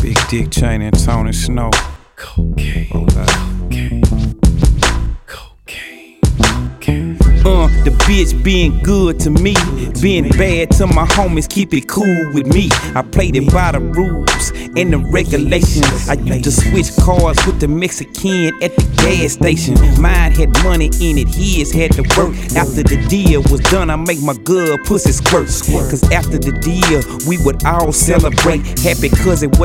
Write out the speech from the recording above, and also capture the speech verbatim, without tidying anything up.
Big Dick Cheney and Tony Snow. Cocaine. Cocaine. Cocaine. Cocaine. Uh, the bitch being good to me, being bad to my homies, keep it cool with me. I played it by the rules and the regulations. I used to switch cars with the Mexican at the gas station. Mine had money in it, his had to work. After the deal was done, I make my good pussy squirt. Cause after the deal, we would all celebrate. Happy cause it was